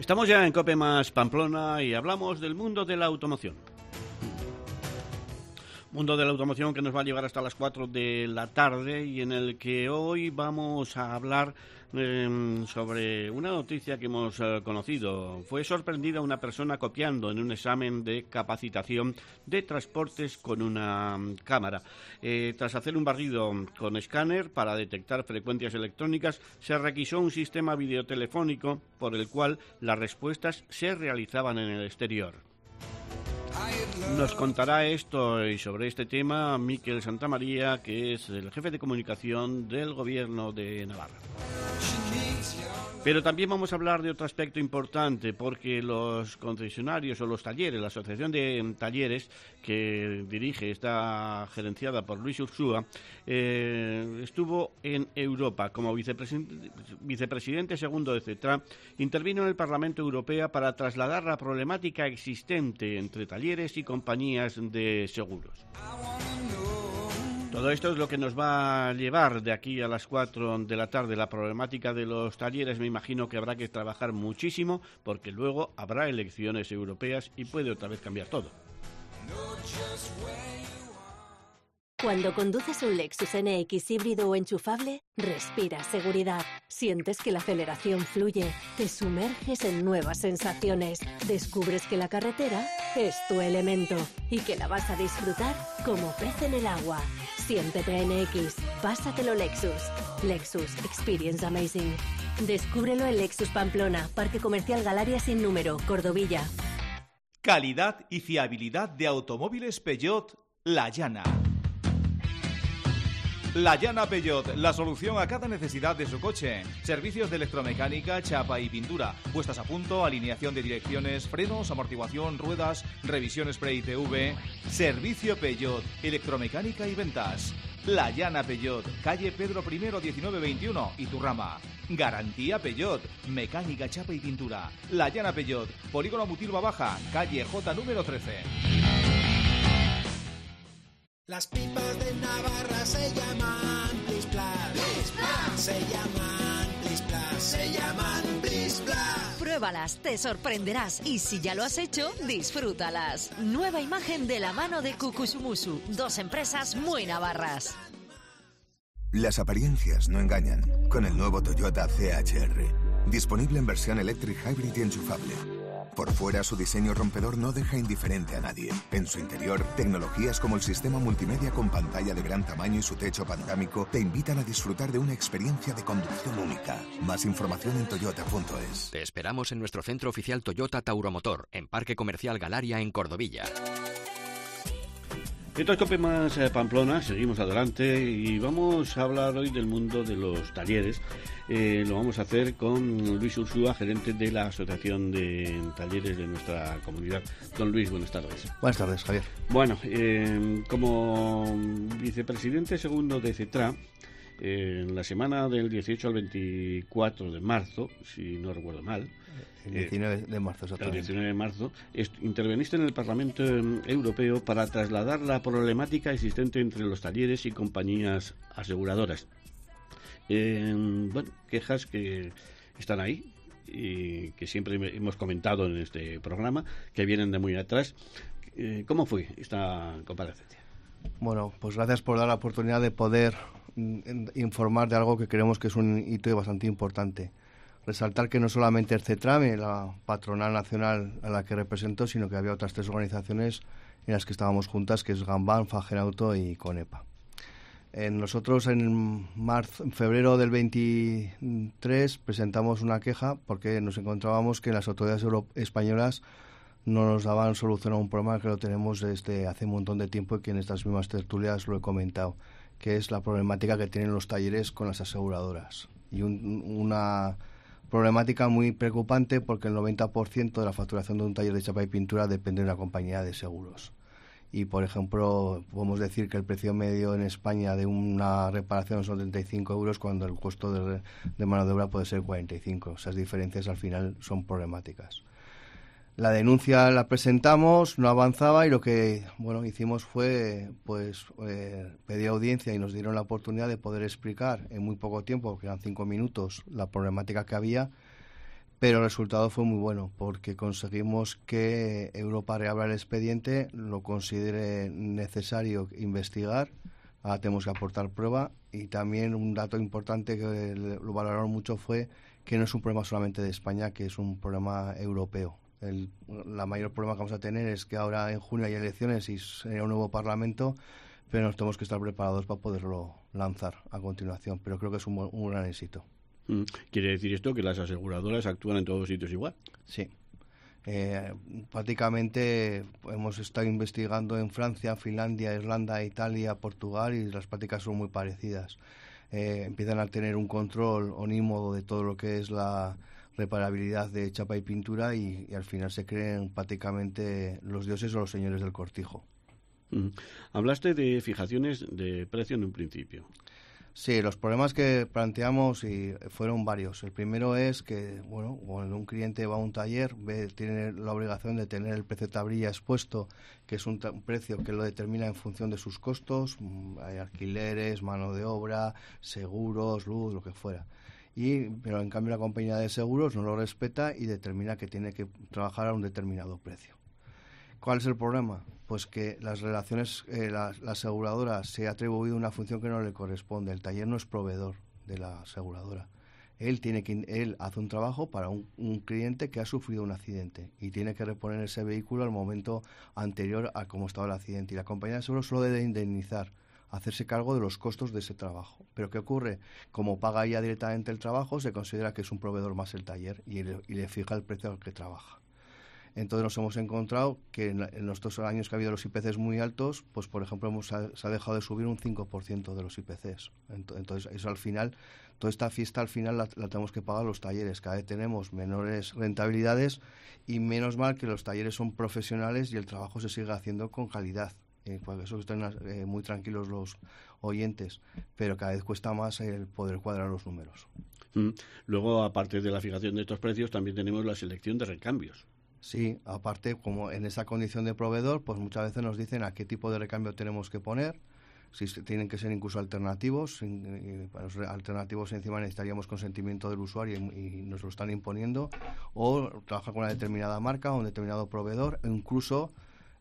Estamos ya en COPE más Pamplona y hablamos del mundo de la automoción. Mundo de la automoción que nos va a llevar hasta las 4 de la tarde y en el que hoy vamos a hablar sobre una noticia que hemos conocido. Fue sorprendida una persona copiando en un examen de capacitación de transportes con una cámara. Tras hacer un barrido con escáner para detectar frecuencias electrónicas, se requisó un sistema videotelefónico por el cual las respuestas se realizaban en el exterior. Nos contará esto y sobre este tema Miquel Santamaría, que es el jefe de comunicación del Gobierno de Navarra. Pero también vamos a hablar de otro aspecto importante, porque los concesionarios o los talleres, la asociación de talleres que dirige, está gerenciada por Luis Ursúa, estuvo en Europa como vicepresidente segundo de CETRA, intervino en el Parlamento Europeo para trasladar la problemática existente entre talleres y compañías de seguros. Todo esto es lo que nos va a llevar de aquí a las 4 de la tarde. La problemática de los talleres, me imagino que habrá que trabajar muchísimo porque luego habrá elecciones europeas y puede otra vez cambiar todo. Cuando conduces un Lexus NX híbrido o enchufable, respiras seguridad, sientes que la aceleración fluye, te sumerges en nuevas sensaciones, descubres que la carretera es tu elemento y que la vas a disfrutar como pez en el agua. Siéntete NX, pásatelo Lexus. Lexus Experience Amazing. Descúbrelo en Lexus Pamplona, Parque Comercial Galaria sin número, Cordovilla. Calidad y fiabilidad de automóviles Peugeot La Llana. La Llana Peugeot, la solución a cada necesidad de su coche. Servicios de electromecánica, chapa y pintura. Puestas a punto, alineación de direcciones, frenos, amortiguación, ruedas, revisiones pre-ITV. Servicio Peugeot, electromecánica y ventas. La Llana Peugeot, calle Pedro I 1921, Iturrama. Garantía Peugeot, mecánica, chapa y pintura. La Llana Peugeot, Polígono Mutilva Baja, calle J número 13. Las pipas de Navarra se llaman Plis Plas. Plis Plas. Se llaman Plis Plas. Se llaman Plis Plas. Pruébalas, te sorprenderás y si ya lo has hecho, disfrútalas. Nueva imagen de la mano de Cucusumusu, 2 empresas muy navarras. Las apariencias no engañan. Con el nuevo Toyota CHR, disponible en versión Electric Hybrid y enchufable. Por fuera, su diseño rompedor no deja indiferente a nadie. En su interior, tecnologías como el sistema multimedia con pantalla de gran tamaño y su techo panorámico te invitan a disfrutar de una experiencia de conducción única. Más información en toyota.es. Te esperamos en nuestro centro oficial Toyota Tauromotor, en Parque Comercial Galaria, en Cordovilla. Esto es COPE más Pamplona, seguimos adelante y vamos a hablar hoy del mundo de los talleres. Lo vamos a hacer con Luis Ursúa, gerente de la Asociación de Talleres de nuestra comunidad. Don Luis, buenas tardes. Buenas tardes, Javier. Bueno, como vicepresidente segundo de CETRA, en la semana del 18 al 24 de marzo, si no recuerdo mal, el 19 de marzo, exactamente. El 19 de marzo, interveniste en el Parlamento Europeo para trasladar la problemática existente entre los talleres y compañías aseguradoras. Bueno, quejas que están ahí y que siempre hemos comentado en este programa, que vienen de muy atrás. ¿Cómo fue esta comparecencia? Bueno, pues gracias por dar la oportunidad de poder informar de algo que creemos que es un hito bastante importante. Resaltar que no solamente el CETRAME, la patronal nacional a la que represento, sino que había otras 3 organizaciones en las que estábamos juntas, que es Gambán, Fagenauto y Conepa. Nosotros en febrero del 23 presentamos una queja porque nos encontrábamos que las autoridades españolas no nos daban solución a un problema que lo tenemos desde hace un montón de tiempo y que en estas mismas tertulias lo he comentado, que es la problemática que tienen los talleres con las aseguradoras. Y una problemática muy preocupante porque el 90% de la facturación de un taller de chapa y pintura depende de una compañía de seguros. Y, por ejemplo, podemos decir que el precio medio en España de una reparación son 35 euros cuando el costo de mano de obra puede ser 45. Esas diferencias al final son problemáticas. La denuncia la presentamos, no avanzaba y lo que hicimos fue pedir audiencia y nos dieron la oportunidad de poder explicar en muy poco tiempo, que eran 5 minutos, la problemática que había, pero el resultado fue muy bueno porque conseguimos que Europa reabra el expediente, lo considere necesario investigar, ahora tenemos que aportar prueba, y también un dato importante que lo valoraron mucho fue que no es un problema solamente de España, que es un problema europeo. La mayor problema que vamos a tener es que ahora en junio hay elecciones y será un nuevo Parlamento, pero nos tenemos que estar preparados para poderlo lanzar a continuación, pero creo que es un gran éxito. ¿Quiere decir esto que las aseguradoras actúan en todos los sitios igual? Sí. Prácticamente hemos estado investigando en Francia, Finlandia, Irlanda, Italia, Portugal, y las prácticas son muy parecidas. Empiezan a tener un control onímodo de todo lo que es la reparabilidad de chapa y pintura, y al final se creen prácticamente los dioses o los señores del cortijo. Hablaste de fijaciones de precio en un principio. Sí, los problemas que planteamos fueron varios. El primero es que, cuando un cliente va a un taller, tiene la obligación de tener el precio de tablilla expuesto, que es un precio que lo determina en función de sus costos, hay alquileres, mano de obra, seguros, luz, lo que fuera. Pero en cambio la compañía de seguros no lo respeta y determina que tiene que trabajar a un determinado precio. ¿Cuál es el problema? Pues que las relaciones, la aseguradora se ha atribuido una función que no le corresponde. El taller no es proveedor de la aseguradora. Él hace un trabajo para un cliente que ha sufrido un accidente y tiene que reponer ese vehículo al momento anterior a cómo estaba el accidente. Y la compañía de seguros solo debe indemnizar, hacerse cargo de los costos de ese trabajo. Pero ¿qué ocurre? Como paga ya directamente el trabajo, se considera que es un proveedor más el taller y le fija el precio al que trabaja. Entonces nos hemos encontrado que en los 2 años que ha habido los IPCs muy altos, pues por ejemplo se ha dejado de subir un 5% de los IPCs. Entonces eso al final, toda esta fiesta al final la tenemos que pagar los talleres. Cada vez tenemos menores rentabilidades y menos mal que los talleres son profesionales y el trabajo se sigue haciendo con calidad. Por eso están muy tranquilos los oyentes, pero cada vez cuesta más el poder cuadrar los números. Luego, aparte de la fijación de estos precios, también tenemos la selección de recambios. Sí, aparte, como en esa condición de proveedor, pues muchas veces nos dicen a qué tipo de recambio tenemos que poner, si tienen que ser incluso alternativos. Para los alternativos encima necesitaríamos consentimiento del usuario y nos lo están imponiendo, o trabajar con una determinada marca o un determinado proveedor, e incluso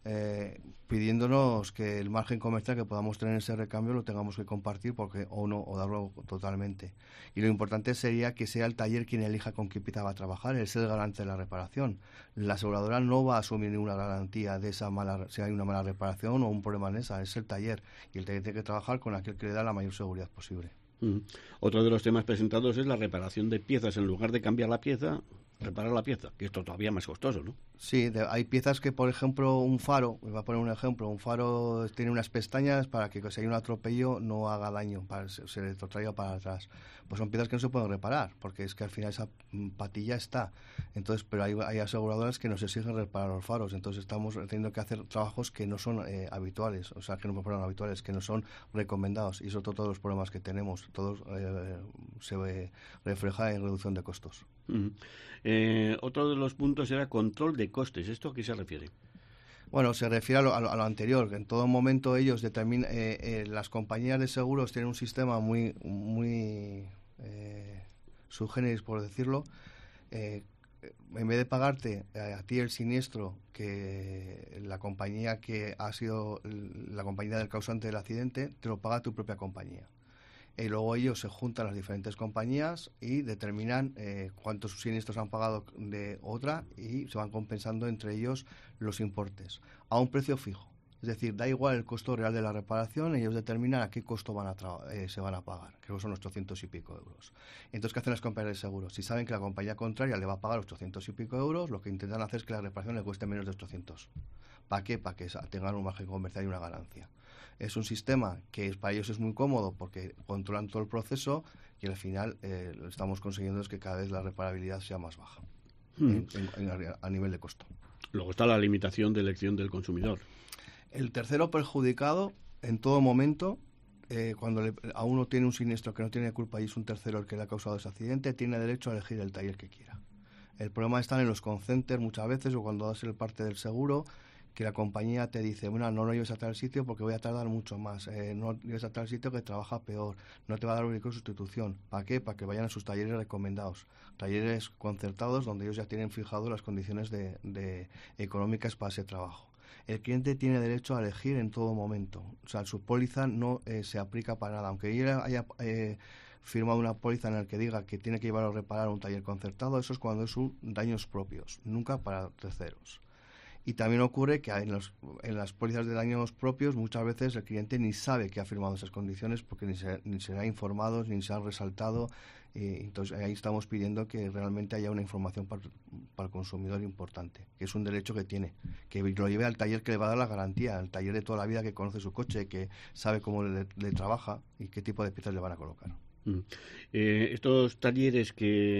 pidiéndonos que el margen comercial que podamos tener en ese recambio lo tengamos que compartir o darlo totalmente. Y lo importante sería que sea el taller quien elija con qué pieza va a trabajar, es el garante de la reparación. La aseguradora no va a asumir ninguna garantía de si hay una mala reparación o un problema en esa, es el taller, y el taller tiene que trabajar con aquel que le da la mayor seguridad posible. Otro de los temas presentados es la reparación de piezas. En lugar de cambiar la pieza, reparar la pieza, que esto todavía más costoso, ¿no? Sí, hay piezas que, por ejemplo, un faro, voy a poner un ejemplo, un faro tiene unas pestañas para que si hay un atropello no haga daño, se le traiga para atrás. Pues son piezas que no se pueden reparar, porque es que al final esa patilla está. Entonces, pero hay aseguradoras que nos exigen reparar los faros, entonces estamos teniendo que hacer trabajos que no son habituales, o sea, que no son habituales, que no son recomendados, y eso todos los problemas que tenemos, todos se refleja en reducción de costos. Otro de los puntos era control de costes. ¿Esto a qué se refiere? Bueno, se refiere a lo anterior, que en todo momento ellos determinan, las compañías de seguros tienen un sistema muy subgéneris, por decirlo. En vez de pagarte a ti el siniestro, que la compañía que ha sido la compañía del causante del accidente, te lo paga tu propia compañía. Y luego ellos se juntan las diferentes compañías y determinan cuántos siniestros han pagado de otra, y se van compensando entre ellos los importes a un precio fijo. Es decir, da igual el costo real de la reparación, ellos determinan a qué costo se van a pagar, creo que son 800 y pico euros. Entonces, ¿qué hacen las compañías de seguros? Si saben que la compañía contraria le va a pagar 800 y pico euros, lo que intentan hacer es que la reparación le cueste menos de 800. ¿Para qué? Para que tengan un margen comercial y una ganancia. Es un sistema que para ellos es muy cómodo porque controlan todo el proceso, y al final lo que estamos consiguiendo es que cada vez la reparabilidad sea más baja a nivel de costo. Luego está la limitación de elección del consumidor. El tercero perjudicado en todo momento, cuando a uno tiene un siniestro que no tiene culpa y es un tercero el que le ha causado ese accidente, tiene derecho a elegir el taller que quiera. El problema está en los call centers muchas veces, o cuando das el parte del seguro, que la compañía te dice, bueno, no lo lleves a tal sitio porque voy a tardar mucho más, no lo lleves a tal sitio que trabaja peor, no te va a dar un único sustitución. ¿Para qué? Para que vayan a sus talleres recomendados, talleres concertados donde ellos ya tienen fijado las condiciones de económicas para ese trabajo. El cliente tiene derecho a elegir en todo momento. O sea, su póliza no se aplica para nada. Aunque él haya firmado una póliza en la que diga que tiene que llevarlo a reparar a un taller concertado, eso es cuando es sus daños propios, nunca para terceros. Y también ocurre que en las pólizas de daños propios muchas veces el cliente ni sabe que ha firmado esas condiciones porque ni se ha informado, ni se ha resaltado. Entonces ahí estamos pidiendo que realmente haya una información para el consumidor importante, que es un derecho que tiene, que lo lleve al taller que le va a dar la garantía, al taller de toda la vida que conoce su coche, que sabe cómo le trabaja y qué tipo de piezas le van a colocar. Estos talleres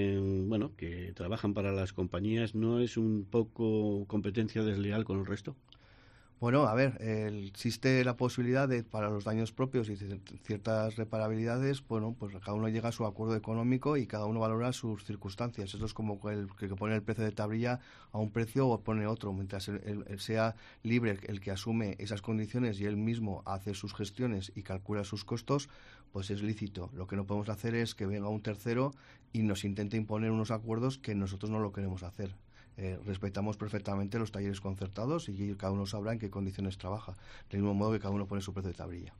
que trabajan para las compañías, ¿no es un poco competencia desleal con el resto? Bueno, a ver, existe la posibilidad de, para los daños propios y ciertas reparabilidades, bueno, pues cada uno llega a su acuerdo económico y cada uno valora sus circunstancias. Eso es como el que pone el precio de tablilla a un precio o pone otro. Mientras él sea libre el que asume esas condiciones y él mismo hace sus gestiones y calcula sus costos, pues es lícito. Lo que no podemos hacer es que venga un tercero y nos intente imponer unos acuerdos que nosotros no lo queremos hacer. Respetamos perfectamente los talleres concertados y cada uno sabrá en qué condiciones trabaja, del mismo modo que cada uno pone su precio de tablilla.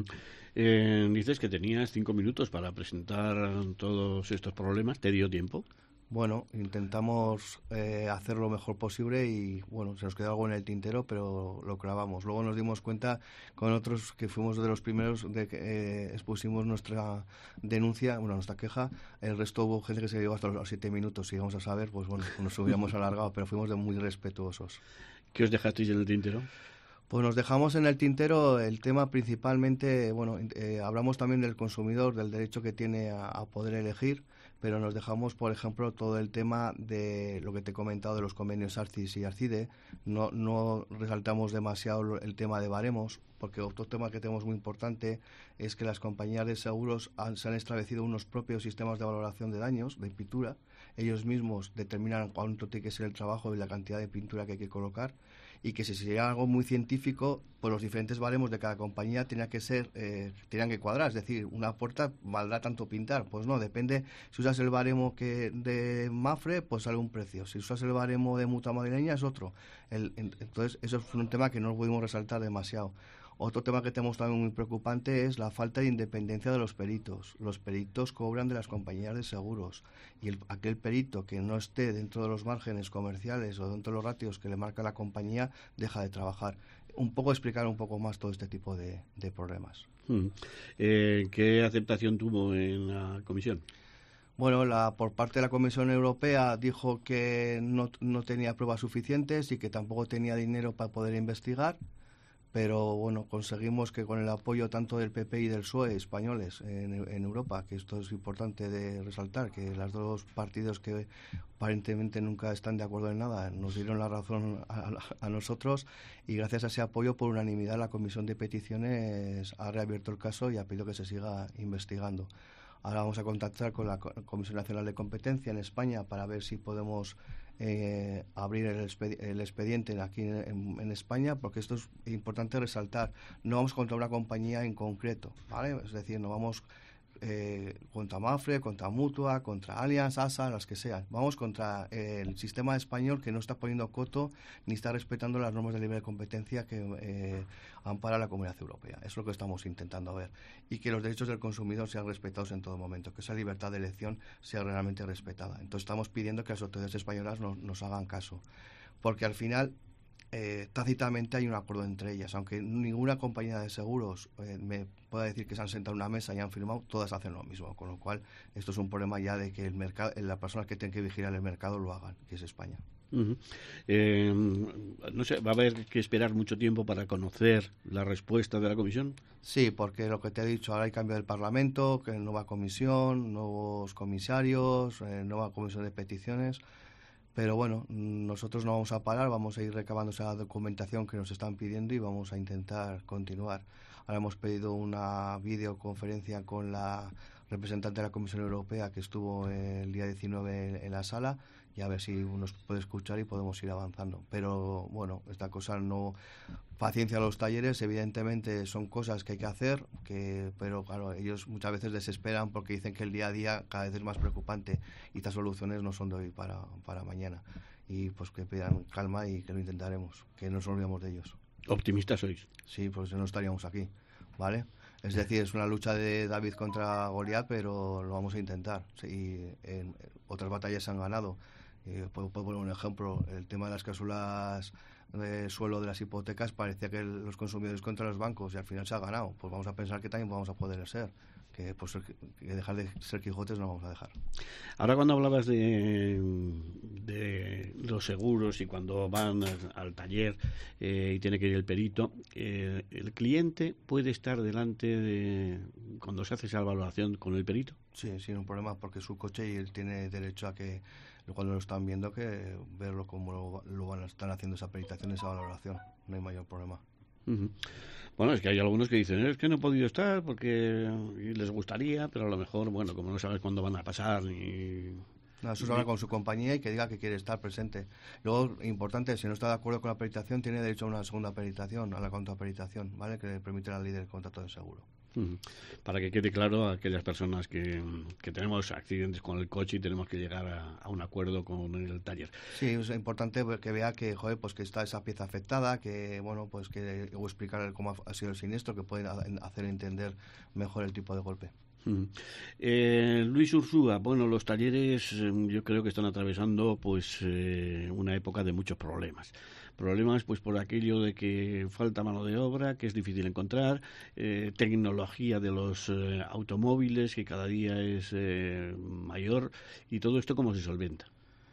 Dices que tenías 5 minutos para presentar todos estos problemas. ¿Te dio tiempo? Bueno, intentamos hacer lo mejor posible y, bueno, se nos quedó algo en el tintero, pero lo clavamos. Luego nos dimos cuenta con otros que fuimos de los primeros de que expusimos nuestra denuncia, nuestra queja. El resto hubo gente que se llegó hasta los 7 minutos. Si íbamos a saber, pues bueno, nos hubiéramos alargado, pero fuimos muy respetuosos. ¿Qué os dejasteis en el tintero? Pues nos dejamos en el tintero el tema principalmente, bueno, hablamos también del consumidor, del derecho que tiene a poder elegir, pero nos dejamos, por ejemplo, todo el tema de lo que te he comentado de los convenios ARCIS y ARCIDE. No resaltamos demasiado el tema de baremos, porque otro tema que tenemos muy importante es que las compañías de seguros se han establecido unos propios sistemas de valoración de daños, de pintura. Ellos mismos determinan cuánto tiene que ser el trabajo y la cantidad de pintura que hay que colocar, y que si sería algo muy científico, pues los diferentes baremos de cada compañía tenían que cuadrar. Es decir, una puerta valdrá tanto pintar. Pues no, depende. Si usas el baremo de Mafre, pues sale un precio. Si usas el baremo de Mutua Madrileña, es otro. Entonces, eso es un tema que no pudimos resaltar demasiado. Otro tema que tenemos también muy preocupante es la falta de independencia de los peritos. Los peritos cobran de las compañías de seguros y aquel perito que no esté dentro de los márgenes comerciales o dentro de los ratios que le marca la compañía deja de trabajar. Explicar un poco más todo este tipo de problemas. ¿Qué aceptación tuvo en la comisión? Bueno, por parte de la Comisión Europea dijo que no tenía pruebas suficientes y que tampoco tenía dinero para poder investigar. Pero bueno, conseguimos que con el apoyo tanto del PP y del PSOE españoles en Europa, que esto es importante de resaltar, que los dos partidos que aparentemente nunca están de acuerdo en nada nos dieron la razón a nosotros, y gracias a ese apoyo por unanimidad la Comisión de Peticiones ha reabierto el caso y ha pedido que se siga investigando. Ahora vamos a contactar con la Comisión Nacional de Competencia en España para ver si podemos abrir el expediente aquí en España, porque esto es importante resaltar. No vamos contra una compañía en concreto, ¿vale? Es decir, no vamos contra Mafre, contra Mutua, contra Allianz, ASA, las que sean. Vamos contra el sistema español que no está poniendo coto ni está respetando las normas de libre competencia que ampara la Comunidad Europea. Es lo que estamos intentando ver. Y que los derechos del consumidor sean respetados en todo momento, que esa libertad de elección sea realmente respetada. Entonces estamos pidiendo que las autoridades españolas nos hagan caso. Porque al final tácitamente hay un acuerdo entre ellas, aunque ninguna compañía de seguros me pueda decir que se han sentado en una mesa y han firmado, todas hacen lo mismo, con lo cual esto es un problema ya de que el mercado, las personas que tienen que vigilar el mercado lo hagan, que es España. No sé, ¿va a haber que esperar mucho tiempo para conocer la respuesta de la comisión? Sí, porque lo que te he dicho, ahora hay cambio del Parlamento, que nueva comisión, nuevos comisarios, nueva comisión de peticiones. Pero bueno, nosotros no vamos a parar, vamos a ir recabando esa documentación que nos están pidiendo y vamos a intentar continuar. Ahora hemos pedido una videoconferencia con la representante de la Comisión Europea que estuvo el día 19 en la sala, y a ver si nos puede escuchar y podemos ir avanzando. Pero bueno, esta cosa no... Paciencia a los talleres, evidentemente son cosas que hay que hacer, pero claro, ellos muchas veces desesperan porque dicen que el día a día cada vez es más preocupante y estas soluciones no son de hoy para mañana. Y pues que pidan calma y que lo intentaremos, que no nos olvidemos de ellos. ¿Optimistas sois? Sí, pues no estaríamos aquí, ¿vale? Es decir, es una lucha de David contra Goliat, pero lo vamos a intentar. Y en otras batallas se han ganado. Puedo poner un ejemplo, el tema de las cláusulas de suelo de las hipotecas, parecía que los consumidores contra los bancos, y al final se ha ganado. Pues vamos a pensar que también vamos a poder ser. Que dejar de ser Quijotes no vamos a dejar. Ahora, cuando hablabas de los seguros y cuando van al taller y tiene que ir el perito, ¿el cliente puede estar delante cuando se hace esa valoración con el perito? Sí, sin un problema, porque es su coche y él tiene derecho a que cuando lo están viendo, que verlo como están haciendo esa peritación, esa valoración. No hay mayor problema. Uh-huh. Bueno, es que hay algunos que dicen, es que no he podido estar porque les gustaría, pero a lo mejor, bueno, como no sabes cuándo van a pasar ni... No, eso se habla con su compañía y que diga que quiere estar presente. Luego, importante, si no está de acuerdo con la peritación, tiene derecho a una segunda peritación, a la contraperitación, ¿vale? Que le permite la ley del contrato de seguro. Para que quede claro a aquellas personas que tenemos accidentes con el coche y tenemos que llegar a un acuerdo con el taller. Sí, es importante que vea que, joder, pues que está esa pieza afectada, que, bueno, pues que o explicar cómo ha sido el siniestro, que puede hacer entender mejor el tipo de golpe. Luis Ursúa, bueno, los talleres yo creo que están atravesando pues una época de muchos problemas pues por aquello de que falta mano de obra, que es difícil encontrar, tecnología de los automóviles que cada día es mayor, y todo esto ¿cómo se solventa?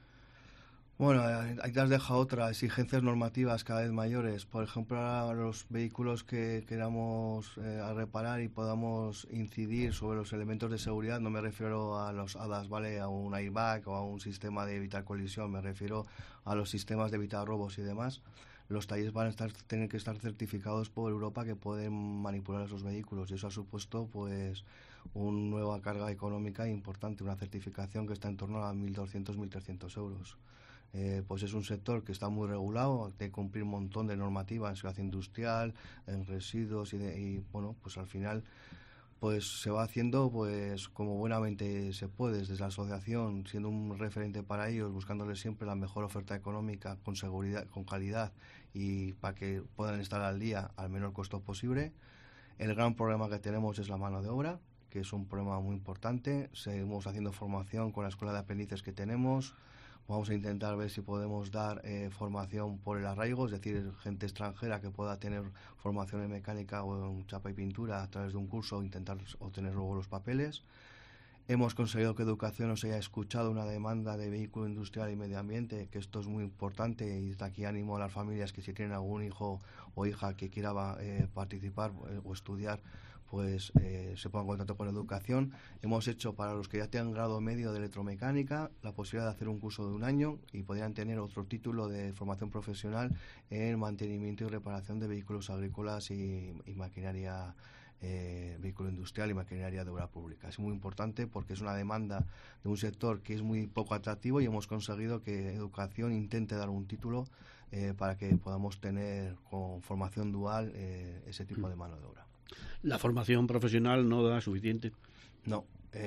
Bueno, ahí te has dejado otra, exigencias normativas cada vez mayores. Por ejemplo, a los vehículos que queramos reparar y podamos incidir sobre los elementos de seguridad, no me refiero a los ADAS, ¿vale? A un airbag o a un sistema de evitar colisión, me refiero a los sistemas de evitar robos y demás. Los talleres van a tener que estar certificados por Europa que pueden manipular esos vehículos, y eso ha supuesto pues una nueva carga económica importante, una certificación que está en torno a 1.200, 1.300 euros. Pues es un sector que está muy regulado, de cumplir un montón de normativas en seguridad industrial, en residuos y bueno, pues al final pues se va haciendo pues como buenamente se puede, desde la asociación, siendo un referente para ellos, buscándoles siempre la mejor oferta económica, con seguridad, con calidad, y para que puedan estar al día al menor costo posible. El gran problema que tenemos es la mano de obra, que es un problema muy importante. Seguimos haciendo formación con la escuela de aprendices que tenemos. Vamos a intentar ver si podemos dar formación por el arraigo, es decir, gente extranjera que pueda tener formación en mecánica o en chapa y pintura a través de un curso, intentar obtener luego los papeles. Hemos conseguido que Educación nos haya escuchado una demanda de vehículo industrial y medio ambiente, que esto es muy importante, y desde aquí animo a las familias que si tienen algún hijo o hija que quiera participar o estudiar, pues se pongan en contacto con Educación. Hemos hecho para los que ya tengan grado medio de electromecánica la posibilidad de hacer un curso de 1 año y podrían tener otro título de formación profesional en mantenimiento y reparación de vehículos agrícolas y maquinaria, vehículo industrial y maquinaria de obra pública. Es muy importante porque es una demanda de un sector que es muy poco atractivo, y hemos conseguido que Educación intente dar un título para que podamos tener con formación dual ese tipo de mano de obra. ¿La formación profesional no da suficiente? No,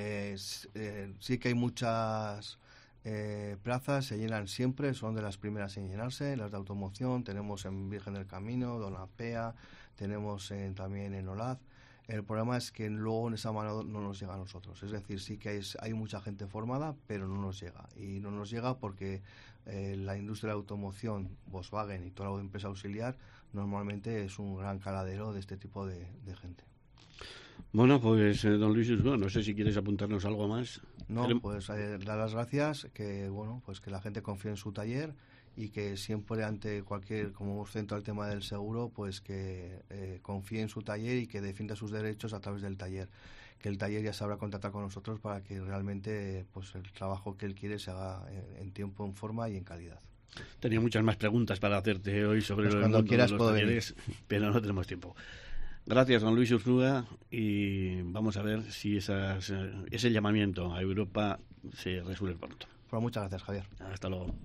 sí que hay muchas plazas, se llenan siempre, son de las primeras en llenarse, las de automoción, tenemos en Virgen del Camino, Donapea, tenemos también en Olaz. El problema es que luego en esa mano no nos llega a nosotros, es decir, sí que hay mucha gente formada, pero no nos llega, y no nos llega porque la industria de automoción, Volkswagen y toda la empresa auxiliar, normalmente es un gran caladero de este tipo de gente. Bueno, pues don Luis, no sé si quieres apuntarnos algo más. No, pues dar las gracias, que bueno, pues que la gente confíe en su taller, y que siempre ante cualquier, como hemos centrado el tema del seguro, pues que confíe en su taller y que defienda sus derechos a través del taller. Que el taller ya sabrá contactar con nosotros para que realmente pues el trabajo que él quiere se haga en tiempo, en forma y en calidad. Tenía muchas más preguntas para hacerte hoy sobre pues el cuando mundo quieras de los talleres, venir. pero no tenemos tiempo. Gracias, don Luis Ursúa, y vamos a ver si ese llamamiento a Europa se resuelve pronto. Pues muchas gracias, Javier. Hasta luego.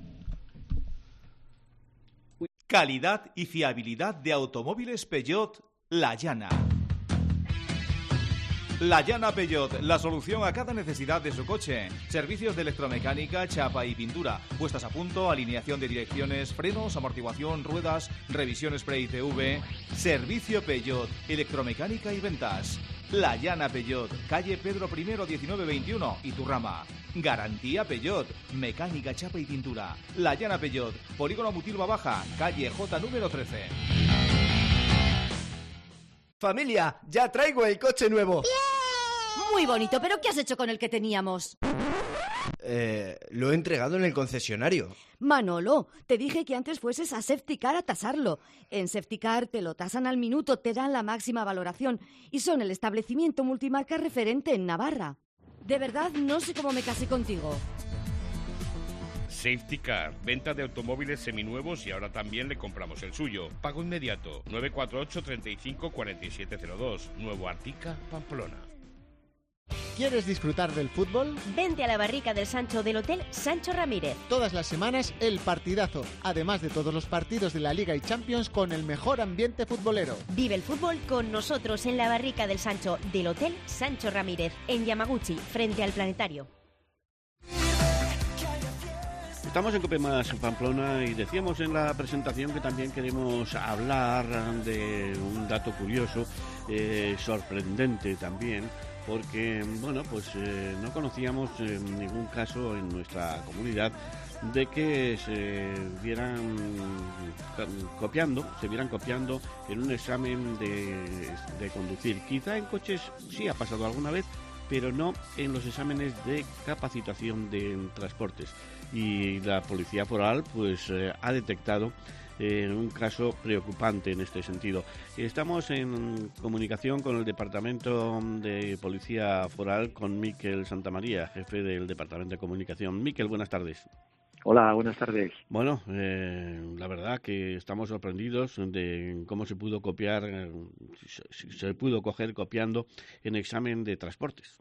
Calidad y fiabilidad de automóviles Peugeot La Llana. La Llana Peugeot, la solución a cada necesidad de su coche. Servicios de electromecánica, chapa y pintura. Puestas a punto, alineación de direcciones, frenos, amortiguación, ruedas, revisión Spray TV. Servicio Peugeot, electromecánica y ventas. La Llana Peugeot, calle Pedro I 1921, Iturrama. Garantía Peugeot, mecánica, chapa y pintura. La Llana Peugeot, Polígono Mutilva Baja, calle J número 13. Familia, ya traigo el coche nuevo. Muy bonito, pero ¿qué has hecho con el que teníamos? Lo he entregado en el concesionario. Manolo, te dije que antes fueses a Safetycar a tasarlo. En Safetycar te lo tasan al minuto, te dan la máxima valoración y son el establecimiento multimarca referente en Navarra. De verdad, no sé cómo me casé contigo. Safetycar, venta de automóviles seminuevos y ahora también le compramos el suyo. Pago inmediato, 948 35 4702, Nuevo Artica, Pamplona. ¿Quieres disfrutar del fútbol? Vente a la barrica del Sancho del Hotel Sancho Ramírez. Todas las semanas el partidazo, además de todos los partidos de la Liga y Champions con el mejor ambiente futbolero. Vive el fútbol con nosotros en la barrica del Sancho del Hotel Sancho Ramírez, en Yamaguchi, frente al Planetario. Estamos en Cope Más Pamplona y decíamos en la presentación que también queremos hablar de un dato curioso, sorprendente también, porque bueno, pues no conocíamos ningún caso en nuestra comunidad de que se vieran copiando en un examen de conducir. Quizá en coches sí ha pasado alguna vez, pero no en los exámenes de capacitación de transportes. Y la Policía Foral pues ha detectado un caso preocupante en este sentido. Estamos en comunicación con el Departamento de Policía Foral, con Miquel Santamaría, jefe del Departamento de Comunicación. Miquel, buenas tardes. Hola, buenas tardes. Bueno, la verdad que estamos sorprendidos de cómo se pudo copiar, se pudo coger copiando en examen de transportes.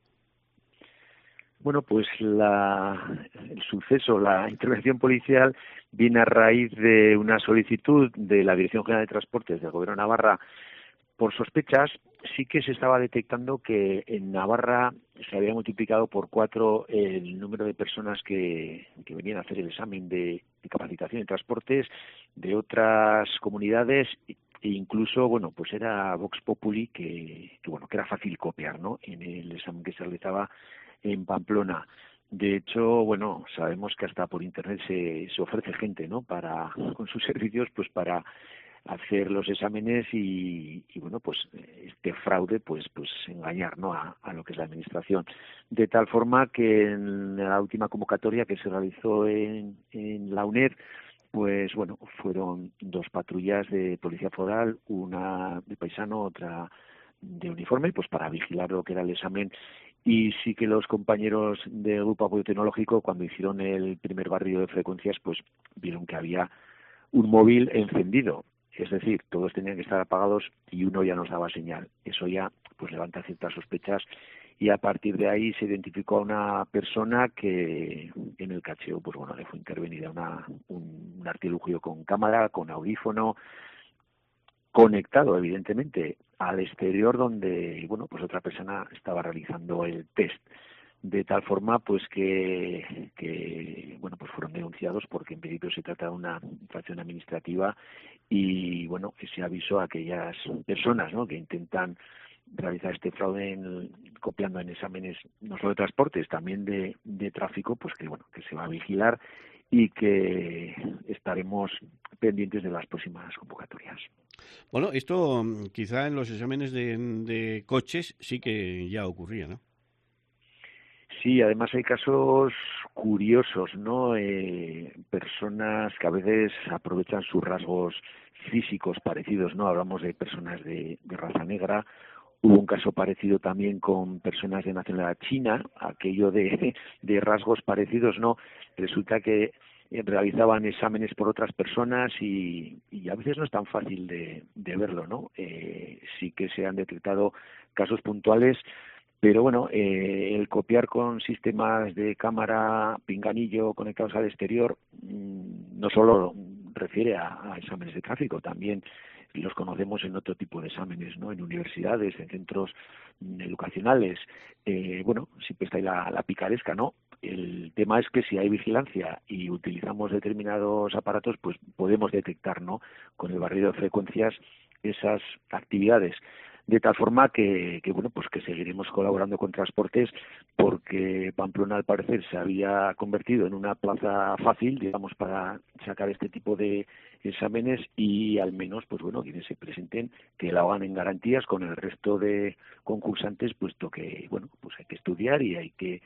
Bueno, pues el suceso, la intervención policial viene a raíz de una solicitud de la Dirección General de Transportes del Gobierno de Navarra por sospechas. Sí que se estaba detectando que en Navarra se había multiplicado por 4 el número de personas que venían a hacer el examen de capacitación en transportes de otras comunidades e incluso, bueno, pues era Vox Populi que era fácil copiar, ¿no?, en el examen que se realizaba en Pamplona. De hecho, bueno, sabemos que hasta por internet se ofrece gente, ¿no?, con sus servicios, pues para hacer los exámenes y bueno, pues este fraude, pues engañar, ¿no?, a lo que es la administración. De tal forma que en la última convocatoria que se realizó en la UNED, pues bueno, fueron 2 patrullas de Policía Foral, una de paisano, otra de uniforme, pues para vigilar lo que era el examen. Y sí que los compañeros del Grupo Apoyo Tecnológico, cuando hicieron el primer barrido de frecuencias, pues vieron que había un móvil encendido. Es decir, todos tenían que estar apagados y uno ya nos daba señal. Eso ya pues levanta ciertas sospechas y a partir de ahí se identificó a una persona que en el cacheo pues bueno, le fue intervenida un artilugio con cámara, con audífono, conectado evidentemente al exterior donde bueno, pues otra persona estaba realizando el test. De tal forma pues que bueno, pues fueron denunciados porque en principio se trata de una infracción administrativa y bueno, ese aviso a aquellas personas, ¿no?, que intentan realizar este fraude copiando en exámenes no solo de transportes, también de tráfico, pues que bueno, que se va a vigilar y que estaremos pendientes de las próximas convocatorias. Bueno, esto quizá en los exámenes de coches sí que ya ocurría, ¿no? Sí, además hay casos curiosos, ¿no? Personas que a veces aprovechan sus rasgos físicos parecidos, ¿no? Hablamos de personas de raza negra. Hubo un caso parecido también con personas de nacionalidad china, aquello de rasgos parecidos, ¿no? Resulta que realizaban exámenes por otras personas y a veces no es tan fácil de verlo, ¿no? Sí que se han detectado casos puntuales, pero bueno, el copiar con sistemas de cámara pinganillo conectados al exterior no solo refiere a exámenes de tráfico, también los conocemos en otro tipo de exámenes, ¿no? En universidades, en centros educacionales. Bueno, siempre está ahí la picaresca, ¿no? El tema es que si hay vigilancia y utilizamos determinados aparatos, pues podemos detectar, ¿no?, con el barrido de frecuencias esas actividades. De tal forma que bueno, pues que seguiremos colaborando con Transportes, porque Pamplona al parecer se había convertido en una plaza fácil, digamos, para sacar este tipo de exámenes, y al menos, pues bueno, quienes se presenten, que lo hagan en garantías con el resto de concursantes, puesto que, bueno, pues hay que estudiar y hay que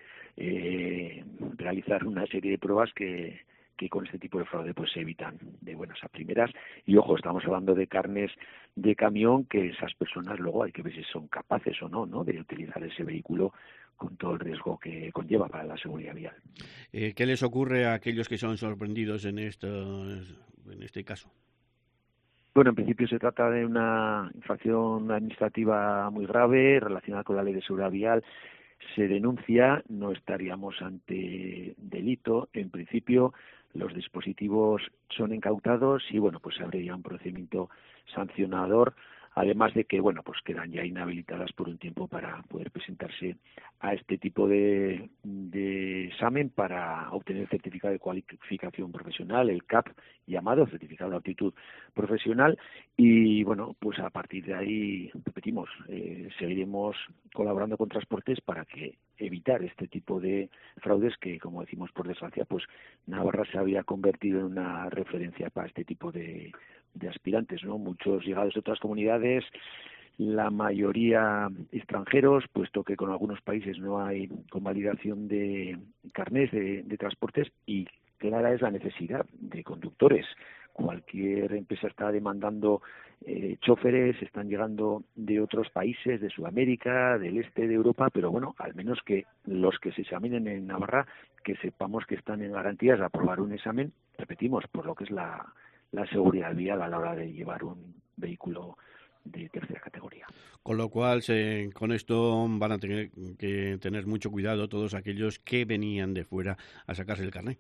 realizar una serie de pruebas que con este tipo de fraude pues se evitan de buenas a primeras. Y ojo, estamos hablando de carnes de camión, que esas personas luego hay que ver si son capaces o no de utilizar ese vehículo con todo el riesgo que conlleva para la seguridad vial. ¿Qué les ocurre a aquellos que son sorprendidos en este caso? Bueno, en principio se trata de una infracción administrativa muy grave relacionada con la Ley de Seguridad Vial. Se denuncia, no estaríamos ante delito. En principio, los dispositivos son incautados y, bueno, pues se abre ya un procedimiento sancionador, además de que, bueno, pues quedan ya inhabilitadas por un tiempo para poder presentarse a este tipo de examen para obtener el certificado de cualificación profesional, el CAP llamado, certificado de aptitud profesional. Y bueno, pues a partir de ahí, repetimos, seguiremos colaborando con Transportes para que evitar este tipo de fraudes que, como decimos, por desgracia, pues Navarra se había convertido en una referencia para este tipo de aspirantes, ¿no? Muchos llegados de otras comunidades, la mayoría extranjeros, puesto que con algunos países no hay convalidación de carnés de transportes, y clara es la necesidad de conductores. Cualquier empresa está demandando choferes, están llegando de otros países, de Sudamérica, del este de Europa, pero bueno, al menos que los que se examinen en Navarra, que sepamos que están en garantías de aprobar un examen, repetimos, por lo que es la seguridad vial a la hora de llevar un vehículo de tercera categoría. Con lo cual, con esto van a tener que tener mucho cuidado todos aquellos que venían de fuera a sacarse el carnet.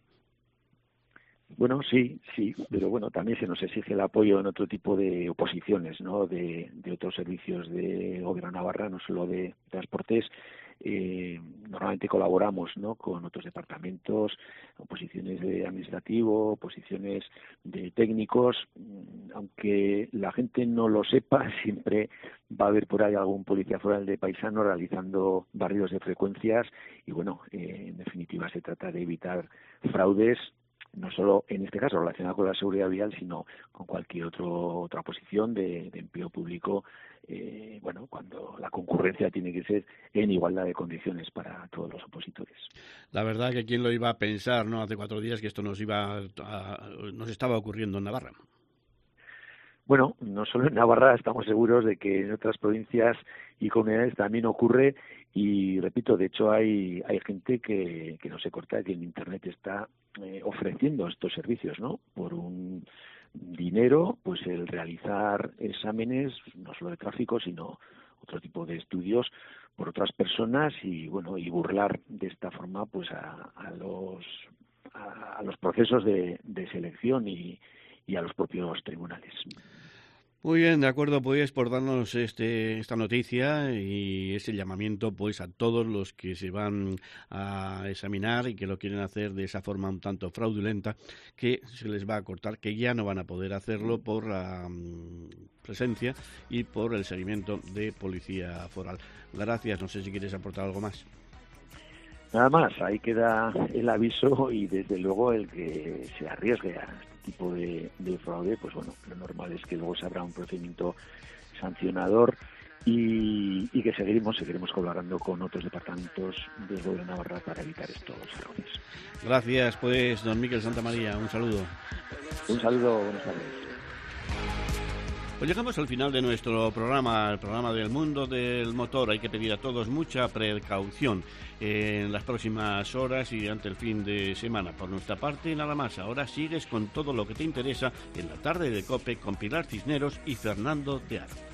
Bueno, sí, pero bueno, también se nos exige el apoyo en otro tipo de oposiciones, ¿no? De otros servicios de Gobierno Navarra, no solo de Transportes. Normalmente colaboramos, ¿no?, con otros departamentos, oposiciones de administrativo, oposiciones de técnicos. Aunque la gente no lo sepa, siempre va a haber por ahí algún policía foral de paisano realizando barridos de frecuencias y, bueno, en definitiva se trata de evitar fraudes, no solo en este caso relacionado con la seguridad vial, sino con cualquier otra posición de empleo público, bueno, cuando la concurrencia tiene que ser en igualdad de condiciones para todos los opositores. La verdad que quién lo iba a pensar, ¿no?, hace 4 días que esto nos estaba ocurriendo en Navarra. Bueno, no solo en Navarra, estamos seguros de que en otras provincias y comunidades también ocurre, y repito, de hecho hay gente que no se corta, que en Internet está ofreciendo estos servicios, ¿no?, por un dinero, pues el realizar exámenes, no solo de tráfico, sino otro tipo de estudios por otras personas, y bueno, y burlar de esta forma pues a los procesos de selección y a los propios tribunales. Muy bien, de acuerdo, pues por darnos esta noticia y ese llamamiento pues a todos los que se van a examinar y que lo quieren hacer de esa forma un tanto fraudulenta, que se les va a cortar, que ya no van a poder hacerlo por la presencia y por el seguimiento de policía foral. Gracias, no sé si quieres aportar algo más. Nada más, ahí queda el aviso, y desde luego el que se arriesgue a este tipo de fraude, pues bueno, lo normal es que luego se abra un procedimiento sancionador y que seguiremos colaborando con otros departamentos del Gobierno de Navarra para evitar estos fraudes. Gracias, pues, don Miquel Santamaría, un saludo. Un saludo, buenas tardes. Pues llegamos al final de nuestro programa, el programa del mundo del motor. Hay que pedir a todos mucha precaución en las próximas horas y ante el fin de semana. Por nuestra parte, nada más. Ahora sigues con todo lo que te interesa en la tarde de COPE con Pilar Cisneros y Fernando de Aro.